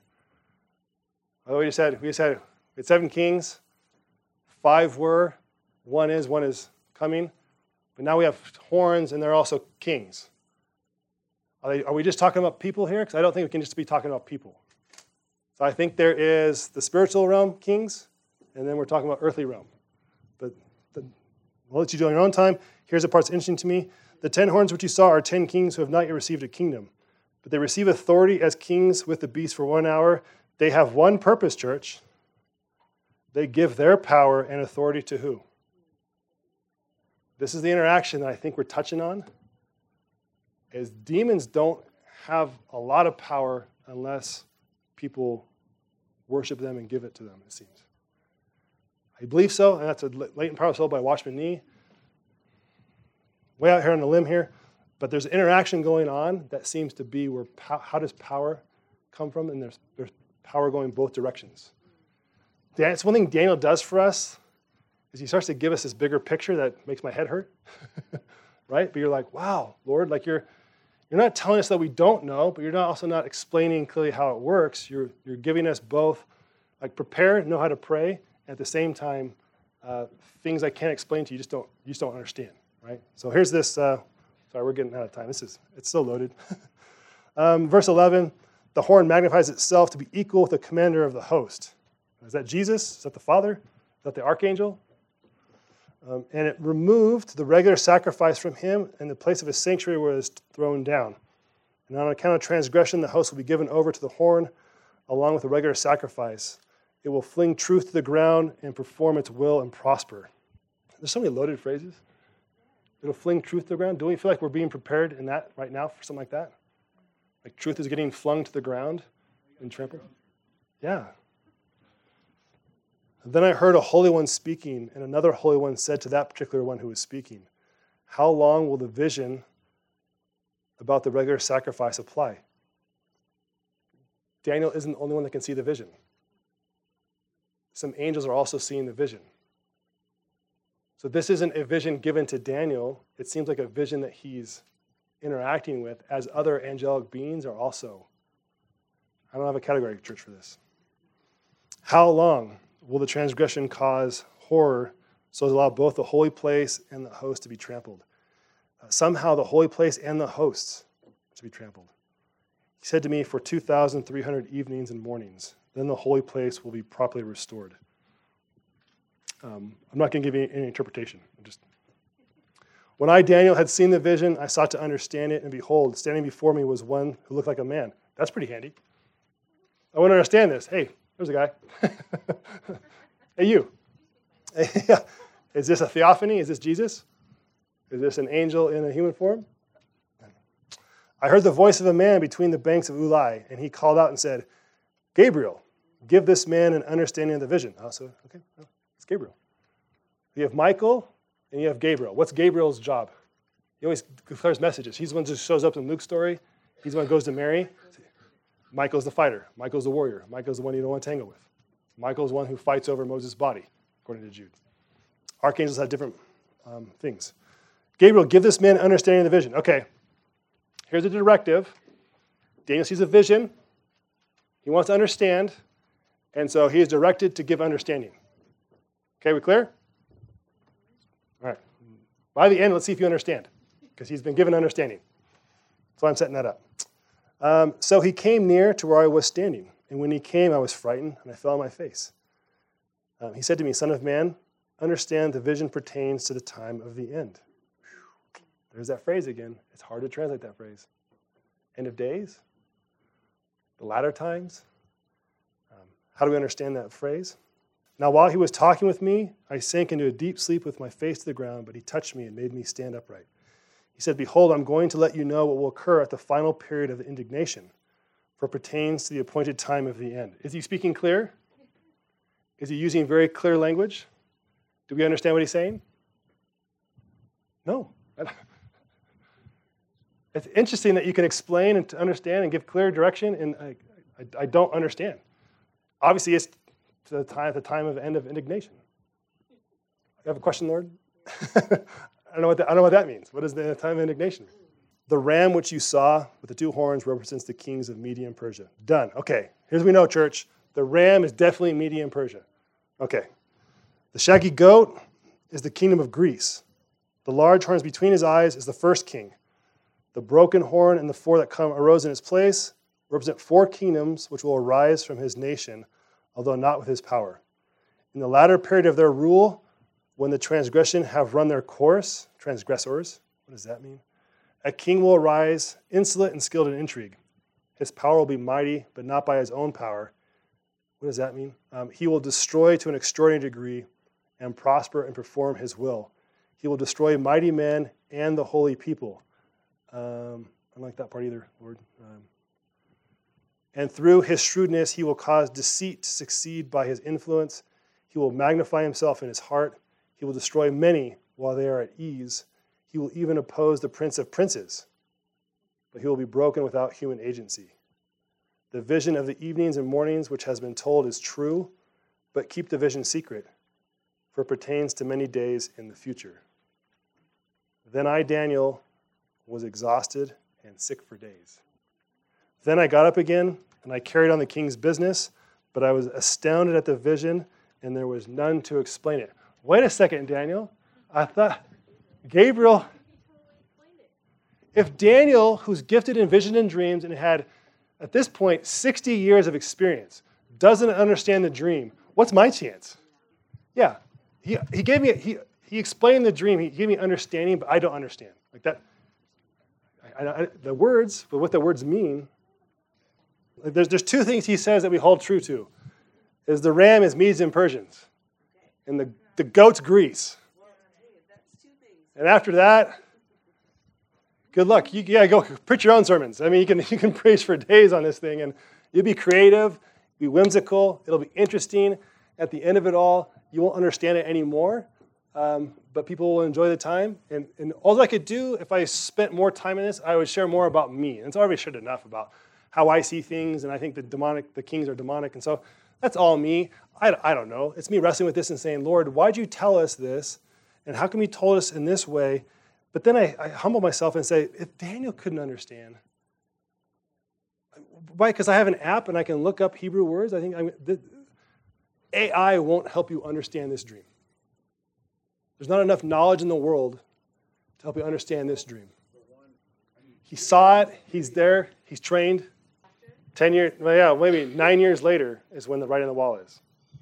Oh, we just had, we just had, we had seven kings, five were, one is, one is coming. But now we have horns, and they're also kings. Are, they, are we just talking about people here? Because I don't think we can just be talking about people. So I think there is the spiritual realm, kings, and then we're talking about earthly realm. But the, I'll let you do it on your own time. Here's the part that's interesting to me. The ten horns which you saw are ten kings who have not yet received a kingdom. But they receive authority as kings with the beast for one hour. They have one purpose, church. They give their power and authority to who? This is the interaction that I think we're touching on. Is demons don't have a lot of power unless people worship them and give it to them, it seems. I believe so, and that's a Latent Power of Soul by Watchman Nee. Way out here on the limb here. But there's an interaction going on that seems to be where, how does power come from, and there's, there's power going both directions. It's one thing Daniel does for us is he starts to give us this bigger picture that makes my head hurt, right? But you're like, wow, Lord, like you're you're not telling us that we don't know, but you're not also not explaining clearly how it works. You're you're giving us both, like prepare, know how to pray, and at the same time, uh, things I can't explain to you, just don't you just don't understand, right? So here's this. Uh, sorry, we're getting out of time. This is it's so loaded. um, verse eleven: the horn magnifies itself to be equal with the commander of the host. Is that Jesus? Is that the Father? Is that the archangel? Um, and it removed the regular sacrifice from him, and the place of his sanctuary was thrown down. And on account of transgression, the host will be given over to the horn, along with the regular sacrifice. It will fling truth to the ground and perform its will and prosper. There's so many loaded phrases. It'll fling truth to the ground. Don't we feel like we're being prepared in that right now for something like that? Like truth is getting flung to the ground and trampled? Yeah. Then I heard a holy one speaking, and another holy one said to that particular one who was speaking, how long will the vision about the regular sacrifice apply? Daniel isn't the only one that can see the vision. Some angels are also seeing the vision. So this isn't a vision given to Daniel. It seems like a vision that he's interacting with as other angelic beings are also. I don't have a category church for this. How long will the transgression cause horror so as to allow both the holy place and the host to be trampled? Uh, somehow the holy place and the hosts to be trampled. He said to me, for two thousand three hundred evenings and mornings, then the holy place will be properly restored. Um, I'm not going to give you any interpretation. I'm just When I, Daniel, had seen the vision, I sought to understand it, and behold, standing before me was one who looked like a man. That's pretty handy. I want to understand this. Hey, there's a guy. Hey, you. Yeah. Is this a theophany? Is this Jesus? Is this an angel in a human form? I heard the voice of a man between the banks of Ulai, and he called out and said, Gabriel, give this man an understanding of the vision. Oh, so, okay, well, it's Gabriel. You have Michael, and you have Gabriel. What's Gabriel's job? He always declares messages. He's the one who shows up in Luke's story. He's the one who goes to Mary. Michael's the fighter. Michael's the warrior. Michael's the one you don't want to tangle with. Michael's the one who fights over Moses' body, according to Jude. Archangels have different um, things. Gabriel, give this man understanding of the vision. Okay, here's a directive. Daniel sees a vision. He wants to understand, and so he is directed to give understanding. Okay, we clear? All right. By the end, let's see if you understand, because he's been given understanding. So I'm setting that up. Um, so he came near to where I was standing, and when he came, I was frightened, and I fell on my face. Um, he said to me, Son of man, understand the vision pertains to the time of the end. Whew. There's that phrase again. It's hard to translate that phrase. End of days? The latter times? Um, how do we understand that phrase? Now, while he was talking with me, I sank into a deep sleep with my face to the ground, but he touched me and made me stand upright. He said, Behold, I'm going to let you know what will occur at the final period of the indignation, for it pertains to the appointed time of the end. Is he speaking clear? Is he using very clear language? Do we understand what he's saying? No. It's interesting that you can explain and understand and give clear direction, and I, I, I don't understand. Obviously, it's the time, the time of the end of indignation. You have a question, Lord? I don't know what that, I don't know what that means. What is the time of indignation? The ram which you saw with the two horns represents the kings of Media and Persia. Done. Okay, here's what we know, church. The ram is definitely Media and Persia. Okay. The shaggy goat is the kingdom of Greece. The large horns between his eyes is the first king. The broken horn and the four that come arose in its place represent four kingdoms which will arise from his nation, although not with his power. In the latter period of their rule, when the transgression have run their course, transgressors, what does that mean? A king will arise, insolent and skilled in intrigue. His power will be mighty, but not by his own power. What does that mean? Um, he will destroy to an extraordinary degree and prosper and perform his will. He will destroy mighty men and the holy people. Um, I don't like that part either, Lord. Um, and through his shrewdness, he will cause deceit to succeed by his influence. He will magnify himself in his heart. He will destroy many while they are at ease. He will even oppose the prince of princes, but he will be broken without human agency. The vision of the evenings and mornings which has been told is true, but keep the vision secret, for it pertains to many days in the future. Then I, Daniel, was exhausted and sick for days. Then I got up again, and I carried on the king's business, but I was astounded at the vision, and there was none to explain it. Wait a second, Daniel. I thought, Gabriel, if Daniel, who's gifted in vision and dreams and had, at this point, sixty years of experience, doesn't understand the dream, what's my chance? Yeah, he, he gave me, he, he explained the dream, he gave me understanding, but I don't understand. Like that, I, I, the words, but what the words mean, like there's, there's two things he says that we hold true to, is the ram is Medes and Persians, and the, the goat's Greece. And after that, good luck. You, yeah, go preach your own sermons. I mean, you can you can preach for days on this thing, and you'll be creative, be whimsical. It'll be interesting. At the end of it all, you won't understand it anymore, um, but people will enjoy the time. And, and all I could do, if I spent more time in this, I would share more about me. And so I already shared enough about how I see things, and I think the demonic, the kings are demonic, and so that's all me. I, I don't know. It's me wrestling with this and saying, Lord, why'd you tell us this? And how come you told us in this way? But then I, I humble myself and say, if Daniel couldn't understand, why? Because I have an app and I can look up Hebrew words. I think I'm, the, A I won't help you understand this dream. There's not enough knowledge in the world to help you understand this dream. He saw it. He's there. He's trained. Ten years, well, yeah, maybe nine years later is when the writing on the wall is.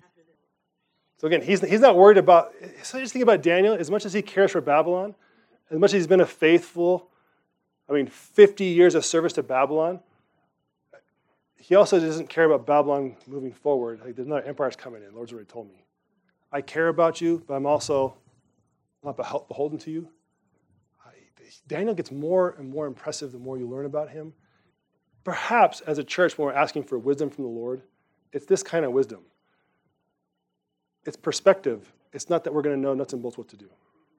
So again, he's, he's not worried about, so I just think about Daniel, as much as he cares for Babylon, as much as he's been a faithful, I mean, fifty years of service to Babylon, he also doesn't care about Babylon moving forward. Like, there's another empire's coming in. The Lord's already told me. I care about you, but I'm also not beholden to you. I, Daniel gets more and more impressive the more you learn about him. Perhaps as a church, when we're asking for wisdom from the Lord, it's this kind of wisdom. It's perspective. It's not that we're going to know nuts and bolts what to do.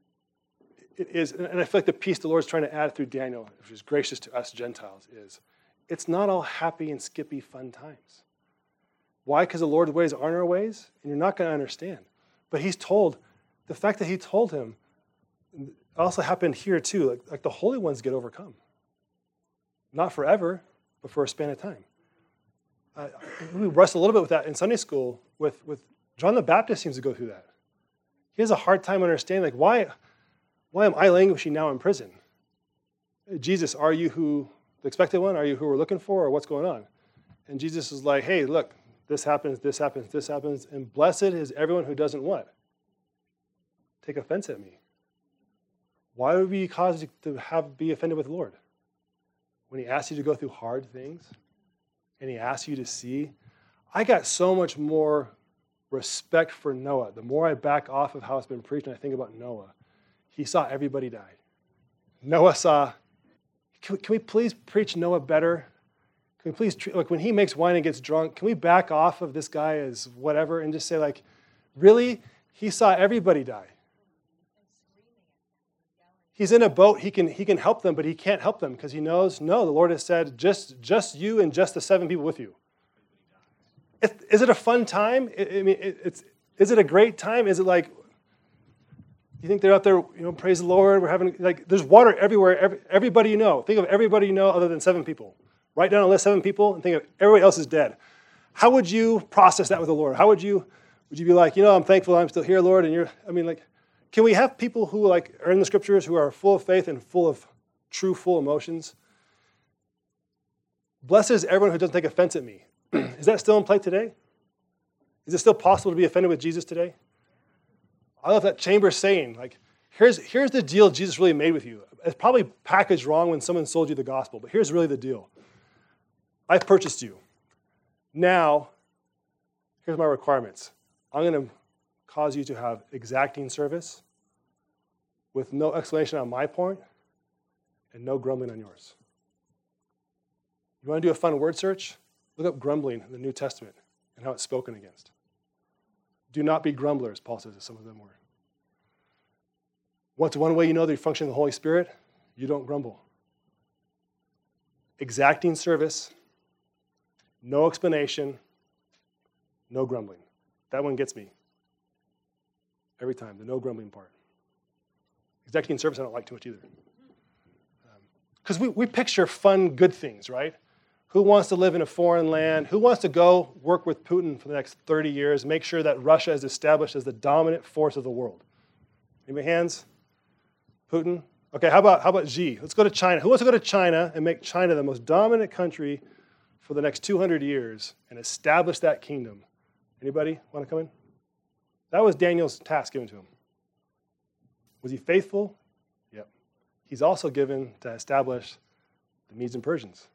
It is, and I feel like the piece the Lord's trying to add through Daniel, which is gracious to us Gentiles, is it's not all happy and skippy fun times. Why? Because the Lord's ways aren't our ways, and you're not going to understand. But he's told, the fact that he told him also happened here too. Like, like the holy ones get overcome. Not forever, but for a span of time. Uh, we wrestle a little bit with that in Sunday school. With, with John the Baptist seems to go through that. He has a hard time understanding, like, why, why am I languishing now in prison? Jesus, are you who the expected one? Are you who we're looking for, or what's going on? And Jesus is like, hey, look, this happens, this happens, this happens, and blessed is everyone who doesn't what? Take offense at me. Why would we cause you to have be offended with the Lord? When he asks you to go through hard things, and he asks you to see, I got so much more respect for Noah. The more I back off of how it's been preached and I think about Noah, he saw everybody die. Noah saw, can we, can we please preach Noah better? Can we please, treat, like when he makes wine and gets drunk, can we back off of this guy as whatever and just say like, really? He saw everybody die. He's in a boat, he can he can help them, but he can't help them because he knows, no, the Lord has said, just, just you and just the seven people with you. It, is it a fun time? I, I mean, it, it's is it a great time? Is it like, you think they're out there, you know, praise the Lord, we're having, like, there's water everywhere, every, everybody you know. Think of everybody you know other than seven people. Write down a list of seven people and think of everybody else is dead. How would you process that with the Lord? How would you, would you be like, you know, I'm thankful I'm still here, Lord, and you're, I mean, like, can we have people who like are in the scriptures who are full of faith and full of true, full emotions? Blessed is everyone who doesn't take offense at me. Is that still in play today? Is it still possible to be offended with Jesus today? I love that Chambers saying, like, here's, here's the deal Jesus really made with you. It's probably packaged wrong when someone sold you the gospel, but here's really the deal. I've purchased you. Now, here's my requirements. I'm going to cause you to have exacting service with no explanation on my point and no grumbling on yours. You want to do a fun word search? Look up grumbling in the New Testament and how it's spoken against. Do not be grumblers, Paul says, as some of them were. What's one way you know that you function in the Holy Spirit? You don't grumble. Exacting service, No explanation, no grumbling. That one gets me. Every time, the no grumbling part. Executive service I don't like too much either. Because um, we, we picture fun, good things, right? Who wants to live in a foreign land? Who wants to go work with Putin for the next thirty years, make sure that Russia is established as the dominant force of the world? Any hands? Putin? Okay, how about, how about Xi? Let's go to China. Who wants to go to China and make China the most dominant country for the next two hundred years and establish that kingdom? Anybody want to come in? That was Daniel's task given to him. Was he faithful? Yep. He's also given to establish the Medes and Persians.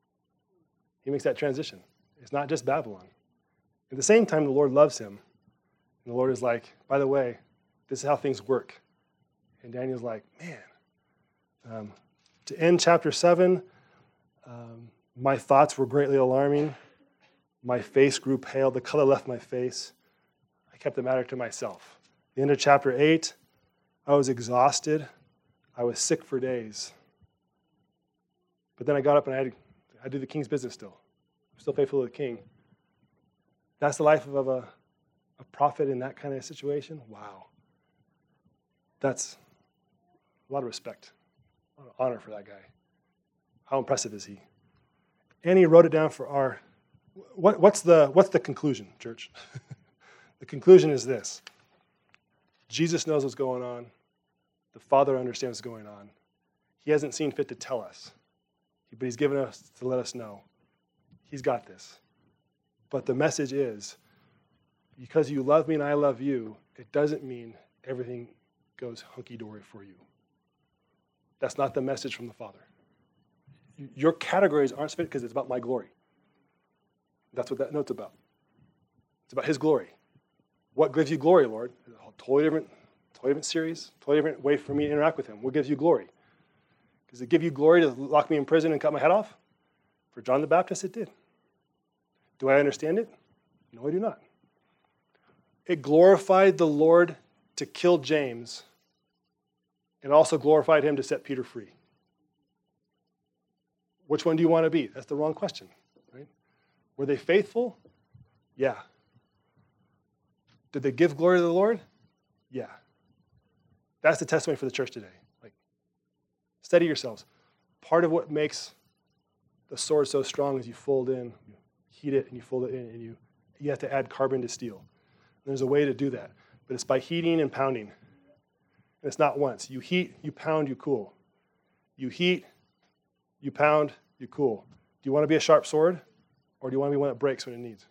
He makes that transition. It's not just Babylon. At the same time, the Lord loves him. And the Lord is like, by the way, this is how things work. And Daniel's like, man. Um, to end chapter seven, um, my thoughts were greatly alarming. My face grew pale. The color left my face. I kept the matter to myself. The end of chapter eight, I was exhausted. I was sick for days. But then I got up and I had, I do the king's business still. I'm still faithful to the king. That's the life of a, a prophet in that kind of situation? Wow. That's a lot of respect, a lot of honor for that guy. How impressive is he? And he wrote it down for our, what, what's the what's the conclusion, church? The conclusion is this. Jesus knows what's going on. The Father understands what's going on. He hasn't seen fit to tell us, but he's given us to let us know. He's got this. But the message is, because you love me and I love you, it doesn't mean everything goes hunky-dory for you. That's not the message from the Father. Your categories aren't fit because it's about my glory. That's what that note's about. It's about his glory. What gives you glory, Lord? A totally different, totally different series, totally different way for me to interact with him. What gives you glory? Does it give you glory to lock me in prison and cut my head off? For John the Baptist, it did. Do I understand it? No, I do not. It glorified the Lord to kill James. It also glorified him to set Peter free. Which one do you want to be? That's the wrong question, right? Were they faithful? Yeah. Did they give glory to the Lord? Yeah. That's the testimony for the church today. Like, steady yourselves. Part of what makes the sword so strong is you fold in, you heat it, and you fold it in, and you you have to add carbon to steel. And there's a way to do that, but it's by heating and pounding. And it's not once. You heat, you pound, you cool. You heat, you pound, you cool. Do you want to be a sharp sword, or do you want to be one that breaks when it needs?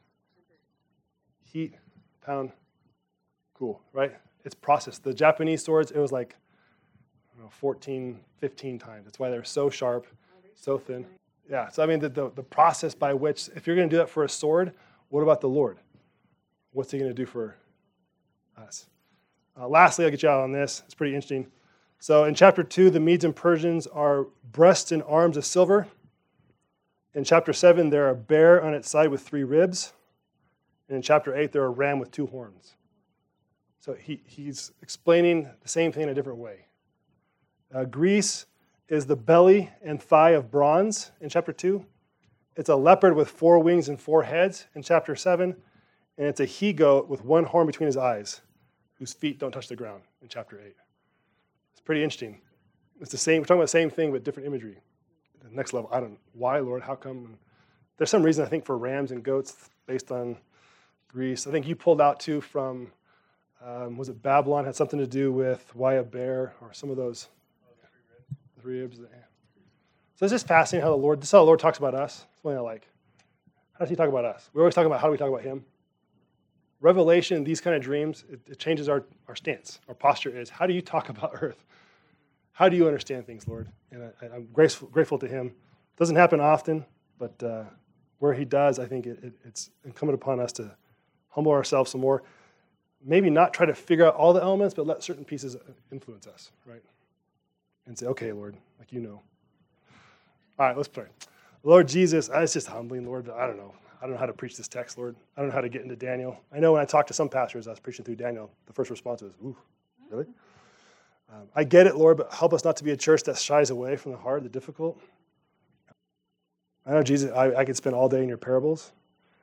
Heat, pound, cool, right? It's processed. The Japanese swords, it was like I don't know, fourteen, fifteen times. That's why they're so sharp, so thin. Yeah, so I mean, the, the, the process by which, if you're going to do that for a sword, what about the Lord? What's he going to do for us? Uh, lastly, I'll get you out on this. It's pretty interesting. So in chapter two, the Medes and Persians are breasts and arms of silver. In chapter seven, they're a bear on its side with three ribs. And in chapter eight, they're a ram with two horns. So he, he's explaining the same thing in a different way. Uh, Greece is the belly and thigh of bronze in chapter two. It's a leopard with four wings and four heads in chapter seven. And it's a he-goat with one horn between his eyes, whose feet don't touch the ground in chapter eight. It's pretty interesting. It's the same, we're talking about the same thing, but different imagery. The next level, I don't know. Why, Lord? How come? There's some reason, I think, for rams and goats based on Greece. I think you pulled out, too, from, um, was it Babylon? Had something to do with why a bear, or some of those. The three ribs. So it's just fascinating how the Lord, this is how the Lord talks about us. It's something I like. How does he talk about us? We always talk about how do we talk about him. Revelation, these kind of dreams, it, it changes our, our stance. Our posture is, how do you talk about earth? How do you understand things, Lord? And I, I'm grateful, grateful to him. It doesn't happen often, but uh, where he does, I think it, it, it's incumbent upon us to humble ourselves some more. Maybe not try to figure out all the elements, but let certain pieces influence us, right? And say, okay, Lord, like you know. All right, let's pray. Lord Jesus, it's just humbling, Lord. I don't know. I don't know how to preach this text, Lord. I don't know how to get into Daniel. I know when I talked to some pastors, I was preaching through Daniel, the first response was, ooh, really? Um, I get it, Lord, but help us not to be a church that shies away from the hard, the difficult. I know, Jesus, I, I could spend all day in your parables,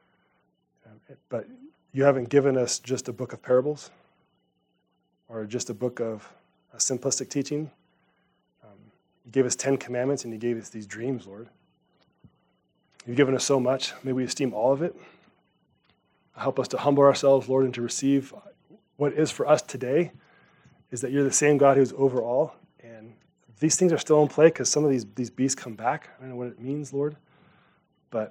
but you haven't given us just a book of parables or just a book of a simplistic teaching. Um, you gave us Ten Commandments and you gave us these dreams, Lord. You've given us so much. May we esteem all of it. Help us to humble ourselves, Lord, and to receive what is for us today is that you're the same God who's over all. And these things are still in play because some of these, these beasts come back. I don't know what it means, Lord. But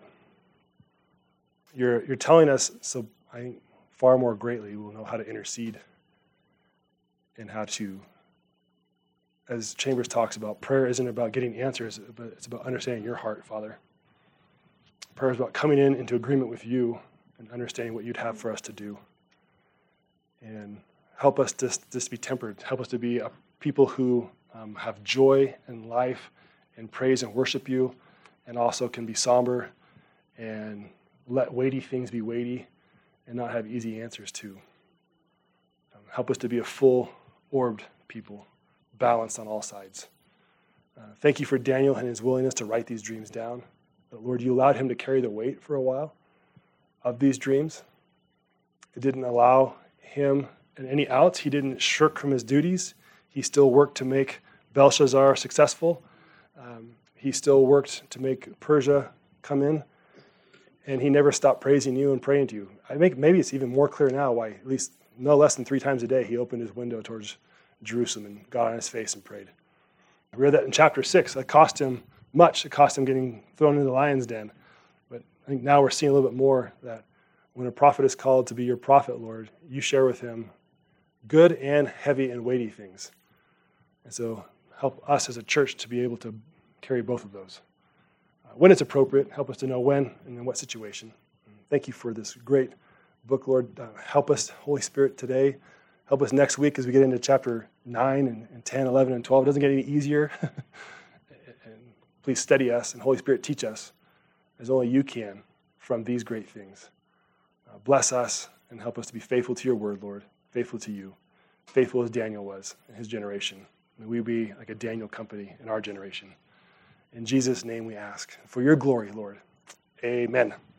you're, you're telling us, so I think far more greatly we'll know how to intercede and how to, as Chambers talks about, prayer isn't about getting answers, but it's about understanding your heart, Father. Prayer is about coming in into agreement with you and understanding what you'd have for us to do. And help us to just be tempered. Help us to be a people who um, have joy and life and praise and worship you, and also can be somber and let weighty things be weighty and not have easy answers to. Um, help us to be a full-orbed people, balanced on all sides. Uh, thank you for Daniel and his willingness to write these dreams down. But Lord, you allowed him to carry the weight for a while of these dreams. It didn't allow him and any outs. He didn't shirk from his duties. He still worked to make Belshazzar successful. Um, he still worked to make Persia come in. And he never stopped praising you and praying to you. I think maybe it's even more clear now why, at least no less than three times a day, he opened his window towards Jerusalem and got on his face and prayed. I read that in chapter six. That cost him much. It cost him getting thrown into the lion's den. But I think now we're seeing a little bit more that when a prophet is called to be your prophet, Lord, you share with him good and heavy and weighty things. And so help us as a church to be able to carry both of those. Uh, when it's appropriate, help us to know when and in what situation. And thank you for this great book, Lord. Uh, help us, Holy Spirit, today. Help us next week as we get into chapter nine and, and ten, eleven, and twelve. It doesn't get any easier. And please steady us, and Holy Spirit, teach us as only you can from these great things. Uh, bless us and help us to be faithful to your word, Lord, faithful to you, faithful as Daniel was in his generation. May we be like a Daniel company in our generation. In Jesus' name we ask. For your glory, Lord. Amen.